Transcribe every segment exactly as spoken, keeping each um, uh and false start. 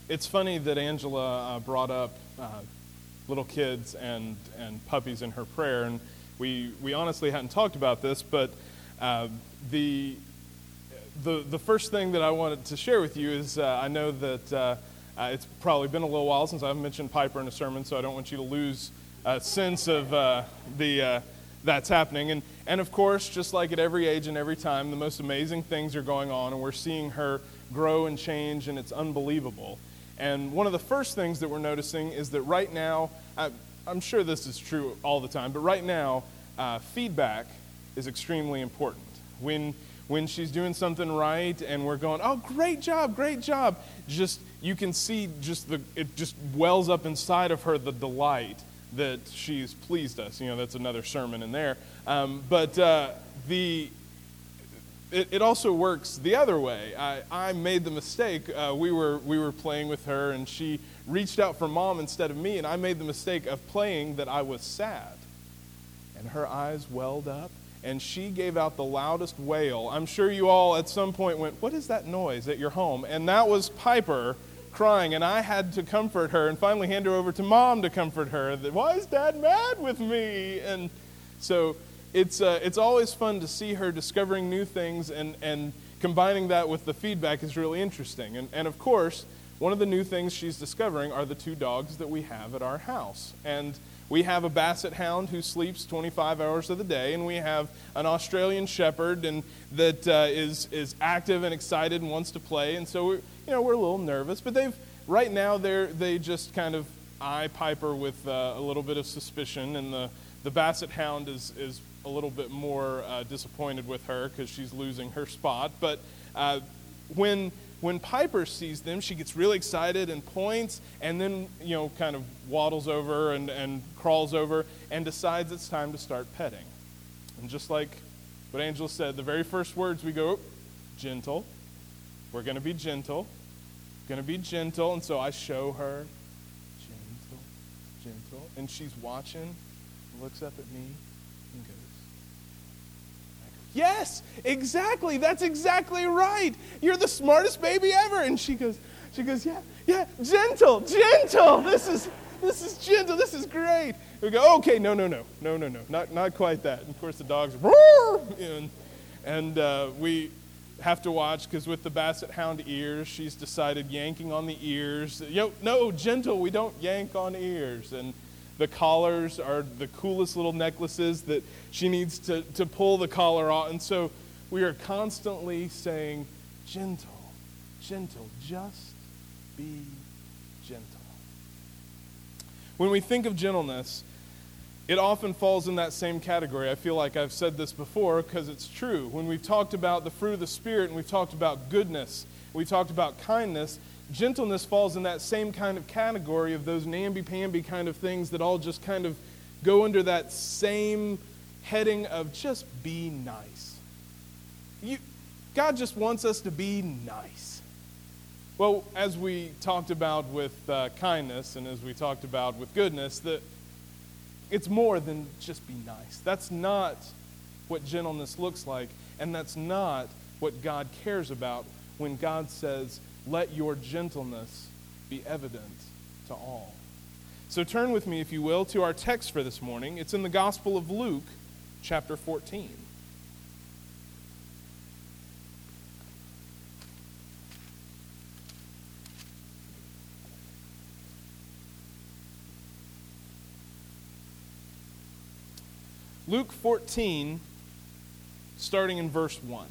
It's funny that Angela uh, brought up uh, little kids and, and puppies in her prayer, and we we honestly hadn't talked about this, but uh, the the the first thing that I wanted to share with you is uh, I know that uh, uh, it's probably been a little while since I've mentioned Piper in a sermon, so I don't want you to lose a sense of uh, the uh, that's happening. And and of course, just like at every age and every time, the most amazing things are going on, and we're seeing her grow and change, and it's unbelievable. And one of the first things that we're noticing is that right now, I, I'm sure this is true all the time, but right now, uh, feedback is extremely important. When when she's doing something right and we're going, oh, great job, great job, just you can see just the it just wells up inside of her the delight that she's pleased us. You know, that's another sermon in there. Um, but uh, the It, it also works the other way. I, I made the mistake. Uh, we were we were playing with her, and she reached out for mom instead of me, and I made the mistake of playing that I was sad. And her eyes welled up, and she gave out the loudest wail. I'm sure you all at some point went, what is that noise at your home? And that was Piper crying, and I had to comfort her and finally hand her over to mom to comfort her. That, why is Dad mad with me? And so It's uh, it's always fun to see her discovering new things, and, and combining that with the feedback is really interesting. And, and of course, one of the new things she's discovering are the two dogs that we have at our house. And we have a Basset Hound who sleeps twenty-five hours of the day, and we have an Australian Shepherd and that uh, is is active and excited and wants to play. And so we, you know we're a little nervous, but they've right now they're they just kind of eye Piper with uh, a little bit of suspicion, and the the Basset Hound is is. a little bit more uh, disappointed with her because she's losing her spot. But uh, when when Piper sees them, she gets really excited and points, and then you know kind of waddles over and, and crawls over and decides it's time to start petting. And just like what Angela said, the very first words we go, oh, gentle. We're going to be gentle. Going to be gentle. And so I show her, gentle, gentle. And she's watching, looks up at me, and goes, yes, exactly. That's exactly right. You're the smartest baby ever. And she goes, she goes, yeah, yeah, gentle, gentle. This is this is gentle. This is great. We go, okay, no, no, no, no, no, no, not not quite that. And of course, the dogs, and and uh, we have to watch because with the Basset Hound ears, she's decided yanking on the ears. Yo, no, gentle. We don't yank on ears. And the collars are the coolest little necklaces that she needs to, to pull the collar off. And so we are constantly saying, gentle, gentle, just be gentle. When we think of gentleness, it often falls in that same category. I feel like I've said this before because it's true. When we've talked about the fruit of the Spirit and we've talked about goodness, we've talked about kindness, gentleness falls in that same kind of category of those namby-pamby kind of things that all just kind of go under that same heading of just be nice. You, God just wants us to be nice. Well, as we talked about with uh, kindness and as we talked about with goodness, that it's more than just be nice. That's not what gentleness looks like, and that's not what God cares about when God says, let your gentleness be evident to all. So turn with me, if you will, to our text for this morning. It's in the Gospel of Luke, chapter fourteen. Luke fourteen, starting in verse one.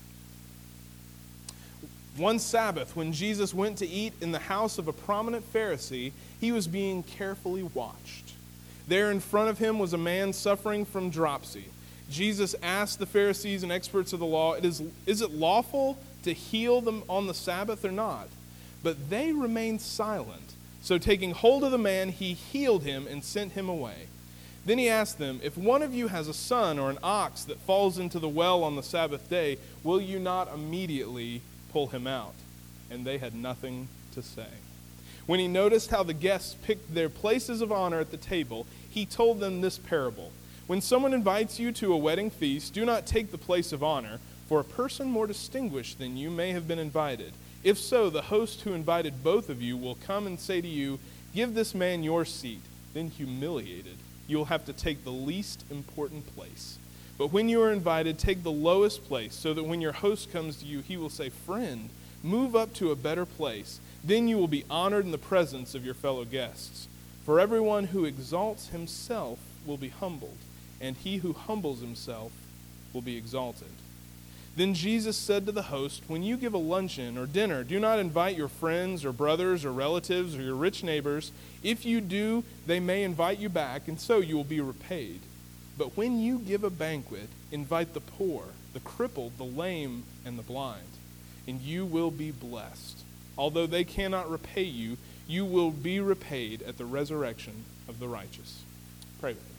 One Sabbath, when Jesus went to eat in the house of a prominent Pharisee, he was being carefully watched. There in front of him was a man suffering from dropsy. Jesus asked the Pharisees and experts of the law, "It is, is it lawful to heal them on the Sabbath or not?" But they remained silent. So taking hold of the man, he healed him and sent him away. Then he asked them, "If one of you has a son or an ox that falls into the well on the Sabbath day, will you not immediately pull him out?" And they had nothing to say. When he noticed how the guests picked their places of honor at the table, he told them this parable. When someone invites you to a wedding feast, do not take the place of honor, For a person more distinguished than you may have been invited. If so, the host who invited both of you will come and say to you, 'Give this man your seat.' Then humiliated, you will have to take the least important place. But when you are invited, take the lowest place, so that when your host comes to you, he will say, 'Friend, move up to a better place.' Then you will be honored in the presence of your fellow guests. For everyone who exalts himself will be humbled, and he who humbles himself will be exalted." Then Jesus said to the host, "When you give a luncheon or dinner, do not invite your friends or brothers or relatives or your rich neighbors. If you do, they may invite you back, and so you will be repaid. But when you give a banquet, invite the poor, the crippled, the lame, and the blind, and you will be blessed. Although they cannot repay you, you will be repaid at the resurrection of the righteous." Pray with me.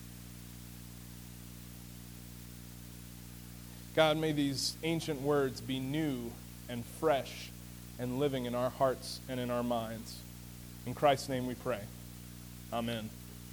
God, may these ancient words be new and fresh and living in our hearts and in our minds. In Christ's name we pray. Amen.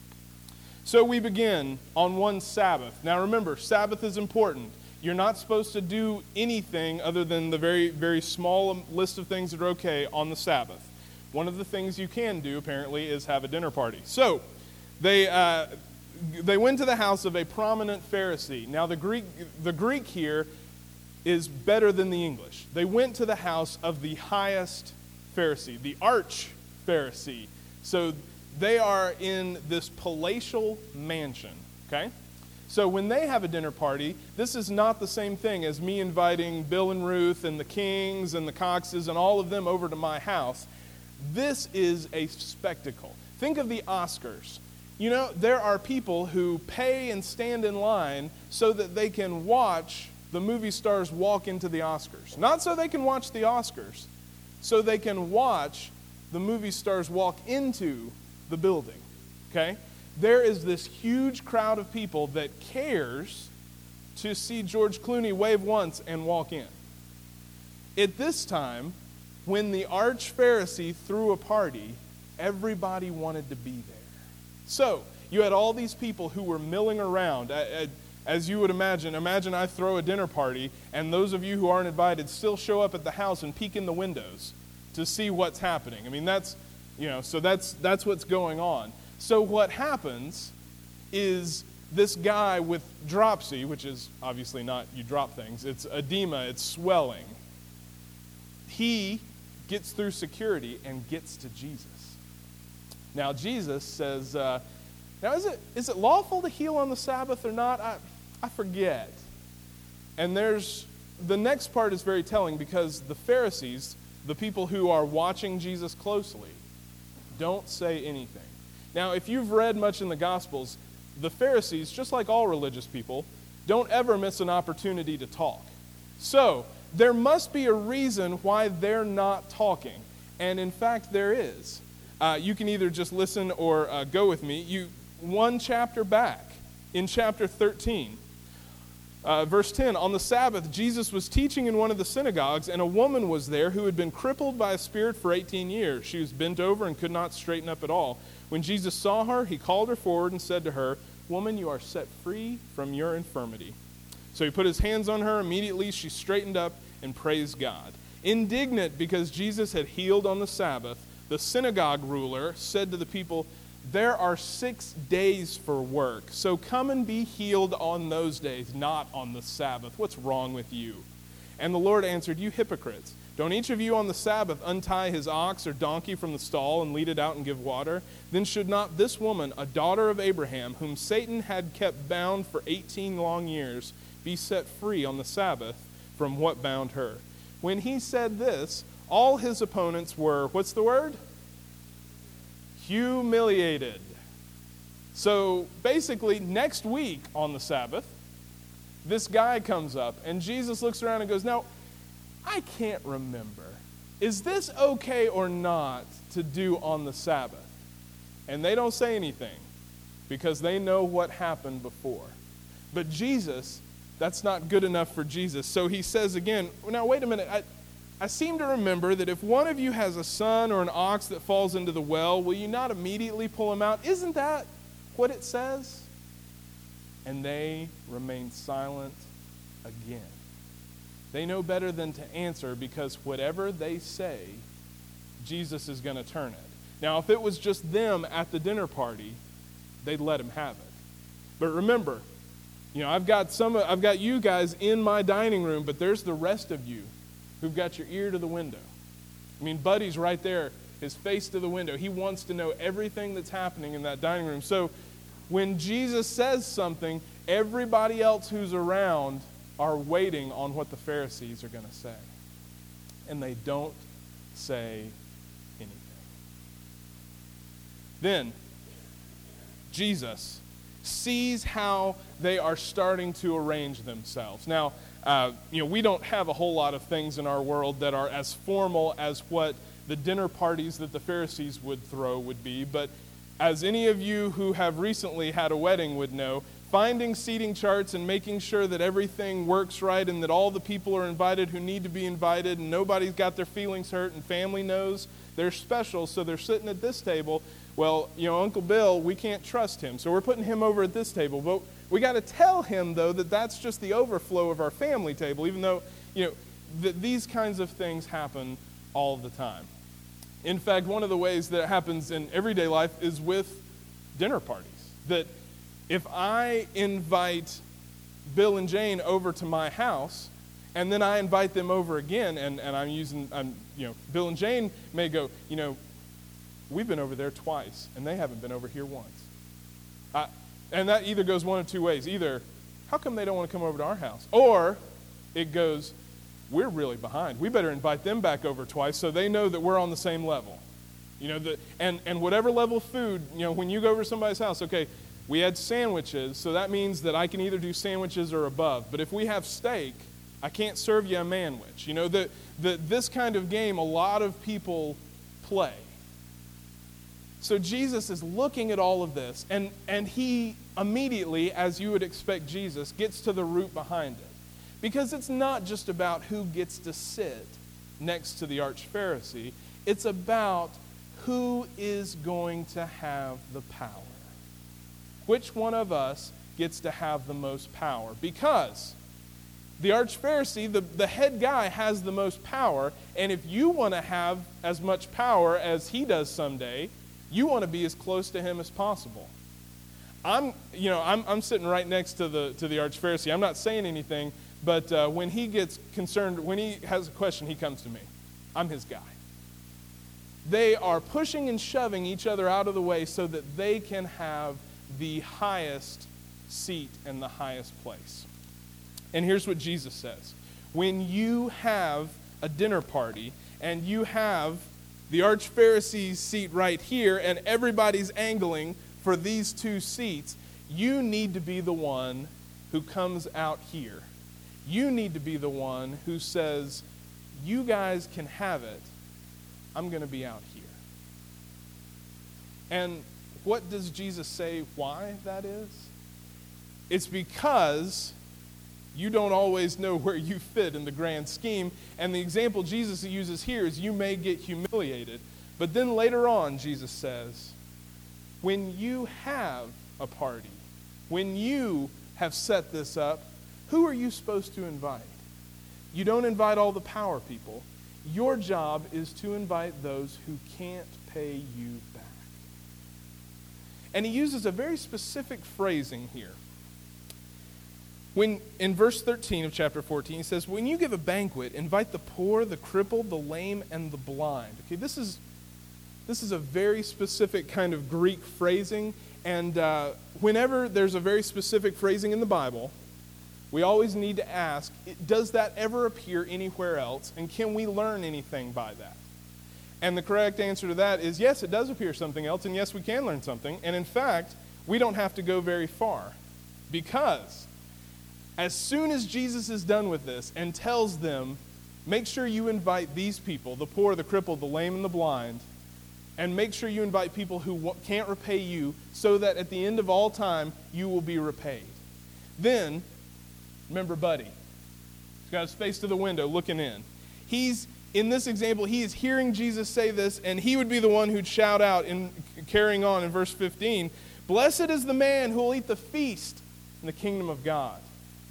So we begin on one Sabbath. Now remember, Sabbath is important. You're not supposed to do anything other than the very, very small list of things that are okay on the Sabbath. One of the things you can do, apparently, is have a dinner party. So they uh, they went to the house of a prominent Pharisee. Now the Greek the Greek here is better than the English. They went to the house of the highest Pharisee, the arch Pharisee. So they are in this palatial mansion, okay? So when they have a dinner party, this is not the same thing as me inviting Bill and Ruth and the Kings and the Coxes and all of them over to my house. This is a spectacle. Think of the Oscars. You know, there are people who pay and stand in line so that they can watch the movie stars walk into the Oscars. Not so they can watch the Oscars, so they can watch the movie stars walk into the building, okay? There is this huge crowd of people that cares to see George Clooney wave once and walk in. At this time, when the arch Pharisee threw a party, everybody wanted to be there. So, you had all these people who were milling around. As you would imagine, imagine I throw a dinner party, and those of you who aren't invited still show up at the house and peek in the windows to see what's happening. I mean, that's, you know, so that's that's what's going on. So what happens is this guy with dropsy, which is obviously not you drop things, it's edema, it's swelling. He gets through security and gets to Jesus. Now Jesus says, uh, now is it is it lawful to heal on the Sabbath or not? I, I forget. And there's, the next part is very telling because the Pharisees, the people who are watching Jesus closely, don't say anything. Now, if you've read much in the Gospels, the Pharisees, just like all religious people, don't ever miss an opportunity to talk. So, there must be a reason why they're not talking. And in fact, there is. Uh, you can either just listen or uh, go with me. You one chapter back, in chapter thirteen, uh, verse ten, on the Sabbath, Jesus was teaching in one of the synagogues, and a woman was there who had been crippled by a spirit for eighteen years. She was bent over and could not straighten up at all. When Jesus saw her, he called her forward and said to her, "Woman, you are set free from your infirmity." So he put his hands on her. Immediately she straightened up and praised God. Indignant because Jesus had healed on the Sabbath, the synagogue ruler said to the people, "There are six days for work, so come and be healed on those days, not on the Sabbath. What's wrong with you?" And the Lord answered, "You hypocrites, don't each of you on the Sabbath untie his ox or donkey from the stall and lead it out and give water? Then should not this woman, a daughter of Abraham, whom Satan had kept bound for eighteen long years, be set free on the Sabbath from what bound her?" When he said this, all his opponents were, what's the word? Humiliated. So basically, next week on the Sabbath, this guy comes up, and Jesus looks around and goes, "Now, I can't remember. Is this okay or not to do on the Sabbath?" And they don't say anything because they know what happened before. But Jesus, that's not good enough for Jesus. So he says again, "Now, wait a minute. I, I seem to remember that if one of you has a son or an ox that falls into the well, will you not immediately pull him out? Isn't that what it says?" And they remained silent again. They know better than to answer, because whatever they say, Jesus is going to turn it. Now, if it was just them at the dinner party, they'd let him have it. But remember, you know, I've got some, I've got you guys in my dining room, but there's the rest of you who've got your ear to the window. I mean, Buddy's right there, his face to the window. He wants to know everything that's happening in that dining room. So when Jesus says something, everybody else who's around are waiting on what the Pharisees are going to say. And they don't say anything. Then, Jesus sees how they are starting to arrange themselves. Now, uh, you know, we don't have a whole lot of things in our world that are as formal as what the dinner parties that the Pharisees would throw would be, but as any of you who have recently had a wedding would know, finding seating charts and making sure that everything works right and that all the people are invited who need to be invited and nobody's got their feelings hurt and family knows they're special, so they're sitting at this table. Well, you know, Uncle Bill, we can't trust him, so we're putting him over at this table. But we got to tell him, though, that that's just the overflow of our family table, even though, you know, th- these kinds of things happen all the time. In fact, one of the ways that it happens in everyday life is with dinner parties. That if I invite Bill and Jane over to my house, and then I invite them over again, and, and I'm using, I'm, you know, Bill and Jane may go, you know, we've been over there twice, and they haven't been over here once. I, and that either goes one of two ways. Either, how come they don't want to come over to our house? Or it goes, we're really behind. We better invite them back over twice so they know that we're on the same level. You know, the, and, and whatever level of food, you know, when you go over to somebody's house, okay, we had sandwiches, so that means that I can either do sandwiches or above. But if we have steak, I can't serve you a manwich. You know, the, the, this kind of game a lot of people play. So Jesus is looking at all of this, and, and he immediately, as you would expect Jesus, gets to the root behind it. Because it's not just about who gets to sit next to the arch-Pharisee. It's about who is going to have the power. Which one of us gets to have the most power? Because the arch-Pharisee, the, the head guy, has the most power, and if you want to have as much power as he does someday, you want to be as close to him as possible. I'm, you know, I'm, I'm sitting right next to the to the arch-Pharisee. I'm not saying anything, but uh, when he gets concerned, when he has a question, he comes to me. I'm his guy. They are pushing and shoving each other out of the way so that they can have the highest seat and the highest place. And here's what Jesus says. When you have a dinner party and you have the arch-Pharisee's seat right here and everybody's angling for these two seats, you need to be the one who comes out here. You need to be the one who says, you guys can have it. I'm going to be out here. And what does Jesus say why that is? It's because you don't always know where you fit in the grand scheme. And the example Jesus uses here is you may get humiliated. But then later on, Jesus says, when you have a party, when you have set this up, who are you supposed to invite? You don't invite all the power people. Your job is to invite those who can't pay you back. And he uses a very specific phrasing here. When in verse thirteen of chapter fourteen, he says, when you give a banquet, invite the poor, the crippled, the lame, and the blind. Okay, this is this is a very specific kind of Greek phrasing. And uh, whenever there's a very specific phrasing in the Bible, we always need to ask, does that ever appear anywhere else? And can we learn anything by that? And the correct answer to that is yes, it does appear something else. And yes, we can learn something. And in fact, we don't have to go very far. Because as soon as Jesus is done with this and tells them, make sure you invite these people, the poor, the crippled, the lame, and the blind, and make sure you invite people who can't repay you so that at the end of all time, you will be repaid. Then, remember Buddy. He's got his face to the window looking in. He's, in this example, he is hearing Jesus say this, and he would be the one who'd shout out, in carrying on in verse fifteen, blessed is the man who will eat the feast in the kingdom of God.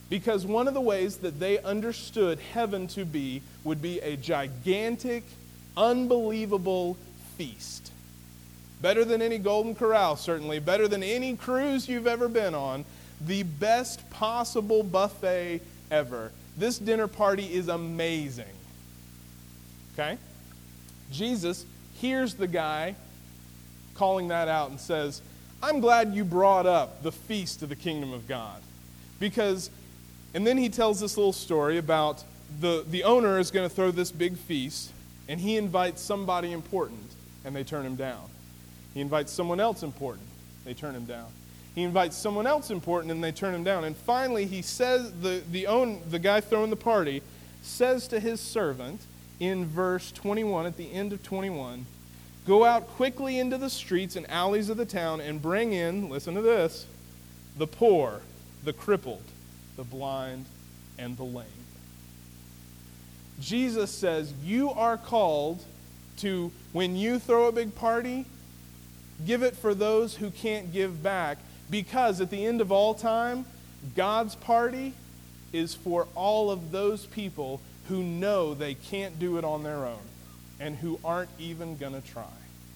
Because one of the ways that they understood heaven to be would be a gigantic, unbelievable feast. Better than any Golden Corral, certainly. Better than any cruise you've ever been on. The best possible buffet ever. This dinner party is amazing. Okay? Jesus hears the guy calling that out and says, I'm glad you brought up the feast of the kingdom of God. Because, and then he tells this little story about the, the owner is going to throw this big feast, and he invites somebody important, and they turn him down. He invites someone else important, they turn him down. He invites someone else important, and they turn him down. And finally, he says, the, the, own, the guy throwing the party says to his servant in verse twenty-one, at the end of twenty-one, go out quickly into the streets and alleys of the town and bring in, listen to this, the poor, the crippled, the blind, and the lame. Jesus says you are called to, when you throw a big party, give it for those who can't give back, because at the end of all time, God's party is for all of those people who know they can't do it on their own and who aren't even going to try.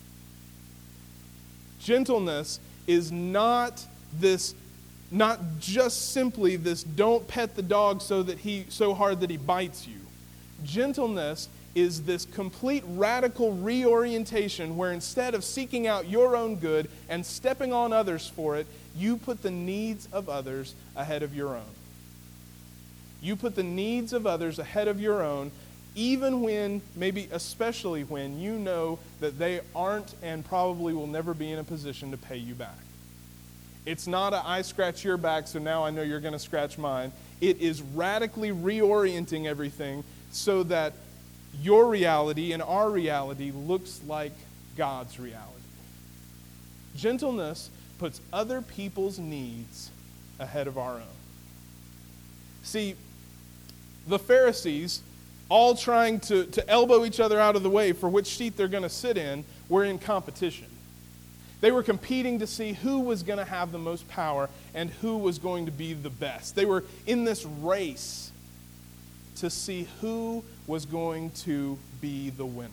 Gentleness is not this, not just simply this don't pet the dog so that he so hard that he bites you. Gentleness is this complete radical reorientation where instead of seeking out your own good and stepping on others for it, you put the needs of others ahead of your own. You put the needs of others ahead of your own, even when, maybe especially when, you know that they aren't and probably will never be in a position to pay you back. It's not a I scratch your back, so now I know you're going to scratch mine. It is radically reorienting everything so that your reality and our reality looks like God's reality. Gentleness puts other people's needs ahead of our own. See, the Pharisees, all trying to, to elbow each other out of the way for which seat they're going to sit in, were in competition. They were competing to see who was going to have the most power and who was going to be the best. They were in this race to see who was going to be the winner.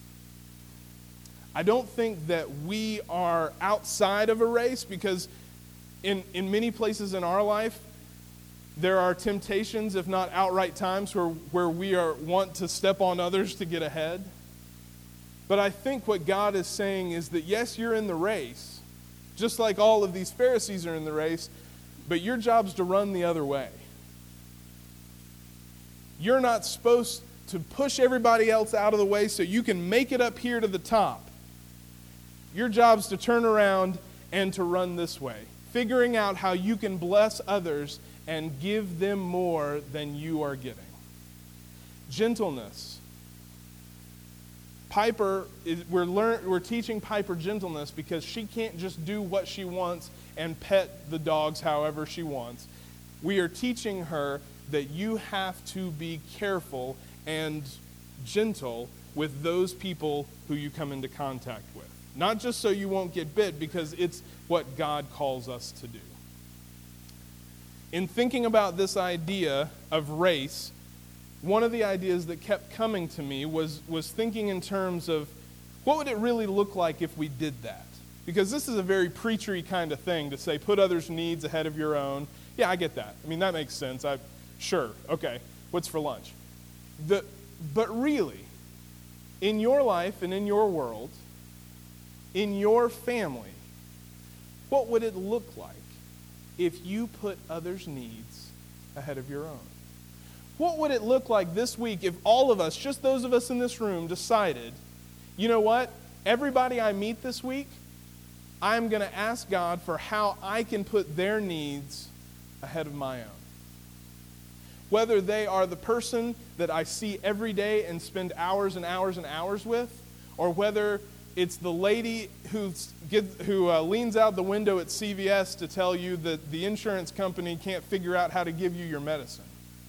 I don't think that we are outside of a race, because in, in many places in our life, there are temptations, if not outright times, where, where we are want to step on others to get ahead. But I think what God is saying is that, yes, you're in the race, just like all of these Pharisees are in the race, but your job's to run the other way. You're not supposed to push everybody else out of the way so you can make it up here to the top. Your job's to turn around and to run this way, figuring out how you can bless others and give them more than you are getting. Gentleness. Piper, is, we're, learn, we're teaching Piper gentleness because she can't just do what she wants and pet the dogs however she wants. We are teaching her that you have to be careful and gentle with those people who you come into contact with. Not just so you won't get bit, because it's what God calls us to do. In thinking about this idea of race, one of the ideas that kept coming to me was, was thinking in terms of what would it really look like if we did that? Because this is a very preachery kind of thing to say, put others' needs ahead of your own. Yeah, I get that. I mean, that makes sense. I, sure, okay, what's for lunch? The, but really, in your life and in your world, in your family, what would it look like if you put others' needs ahead of your own? What would it look like this week if all of us, just those of us in this room, decided, you know what, everybody I meet this week, I'm going to ask God for how I can put their needs ahead of my own. Whether they are the person that I see every day and spend hours and hours and hours with, or whether it's the lady who's, who uh, leans out the window at C V S to tell you that the insurance company can't figure out how to give you your medicine.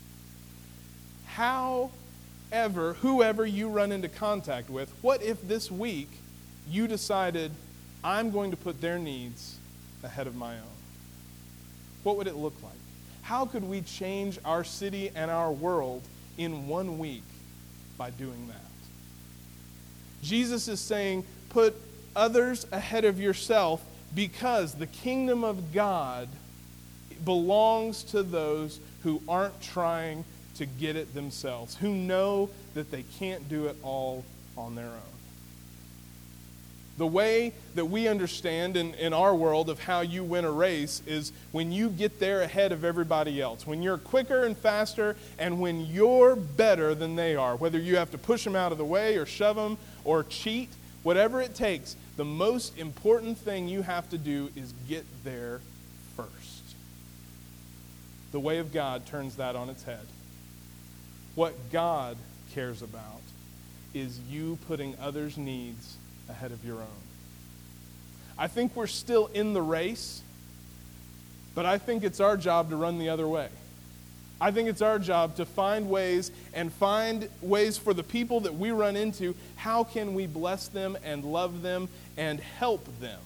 However, whoever you run into contact with, what if this week you decided, I'm going to put their needs ahead of my own? What would it look like? How could we change our city and our world in one week by doing that? Jesus is saying, put others ahead of yourself, because the kingdom of God belongs to those who aren't trying to get it themselves, who know that they can't do it all on their own. The way that we understand in, in our world of how you win a race is when you get there ahead of everybody else, when you're quicker and faster, and when you're better than they are, whether you have to push them out of the way or shove them or cheat, whatever it takes, the most important thing you have to do is get there first. The way of God turns that on its head. What God cares about is you putting others' needs ahead of your own. I think we're still in the race, but I think it's our job to run the other way. I think it's our job to find ways and find ways for the people that we run into. How can we bless them and love them and help them?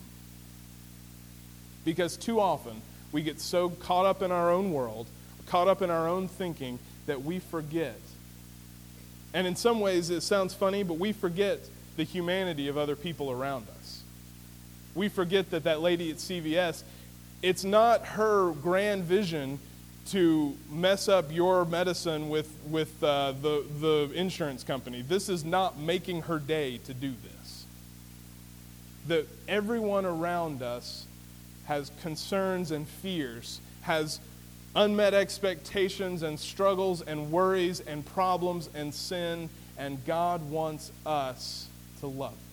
Because too often we get so caught up in our own world, caught up in our own thinking, that we forget. And in some ways it sounds funny, but we forget the humanity of other people around us. We forget that that lady at C V S, it's not her grand vision to mess up your medicine with, with uh, the, the insurance company. This is not making her day to do this. That everyone around us has concerns and fears, has unmet expectations and struggles and worries and problems and sin, and God wants us to love them.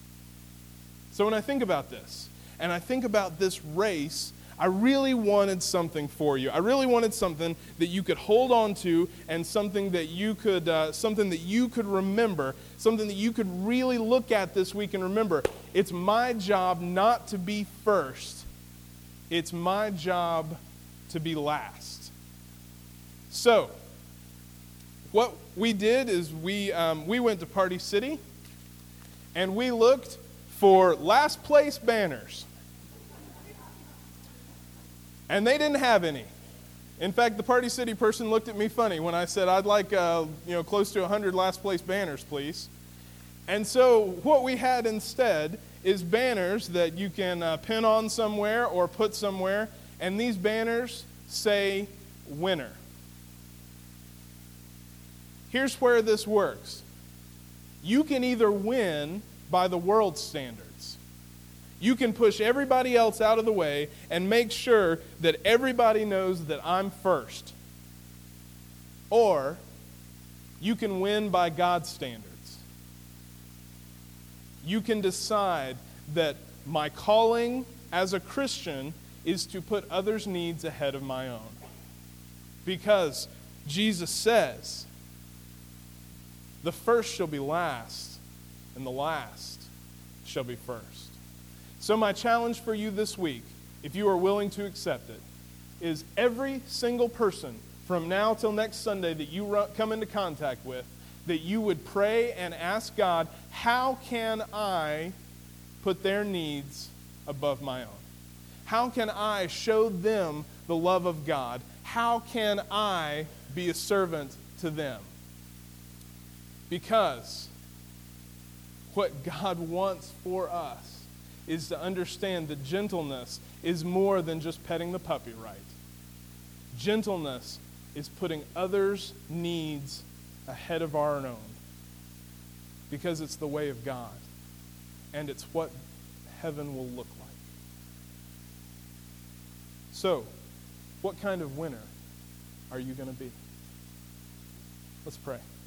So when I think about this, and I think about this race, I really wanted something for you. I really wanted something that you could hold on to, and something that you could, uh, something that you could remember, something that you could really look at this week and remember. It's my job not to be first. It's my job to be last. So, what we did is we um, we went to Party City, and we looked for last place banners. And they didn't have any. In fact, the Party City person looked at me funny when I said, I'd like uh, you know, close to one hundred last place banners, please. And so what we had instead is banners that you can uh, pin on somewhere or put somewhere. And these banners say winner. Here's where this works. You can either win by the world standards. You can push everybody else out of the way and make sure that everybody knows that I'm first. Or you can win by God's standards. You can decide that my calling as a Christian is to put others' needs ahead of my own. Because Jesus says, the first shall be last, and the last shall be first. So my challenge for you this week, if you are willing to accept it, is every single person from now till next Sunday that you come into contact with, that you would pray and ask God, how can I put their needs above my own? How can I show them the love of God? How can I be a servant to them? Because what God wants for us is to understand that gentleness is more than just petting the puppy right. Gentleness is putting others' needs ahead of our own, because it's the way of God, and it's what heaven will look like. So, what kind of winner are you going to be? Let's pray.